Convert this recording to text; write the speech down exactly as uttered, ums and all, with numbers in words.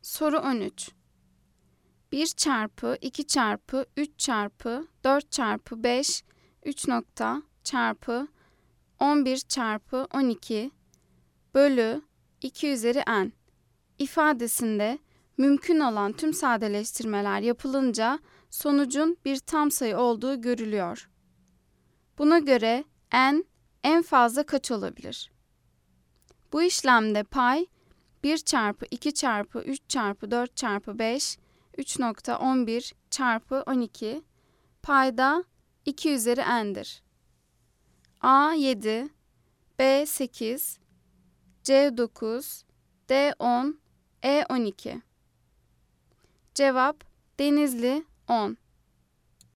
Soru on üç. bir çarpı iki çarpı üç çarpı dört çarpı beş üç nokta çarpı on bir çarpı on iki bölü iki üzeri n ifadesinde mümkün olan tüm sadeleştirmeler yapılınca sonucun bir tam sayı olduğu görülüyor. Buna göre n en fazla kaç olabilir? Bu işlemde pay bir çarpı iki çarpı üç çarpı dört çarpı beş üç nokta on bir çarpı on iki payda iki üzeri n'dir. A yedi, B sekiz, C dokuz, D on, E on iki. Cevap Denizli on.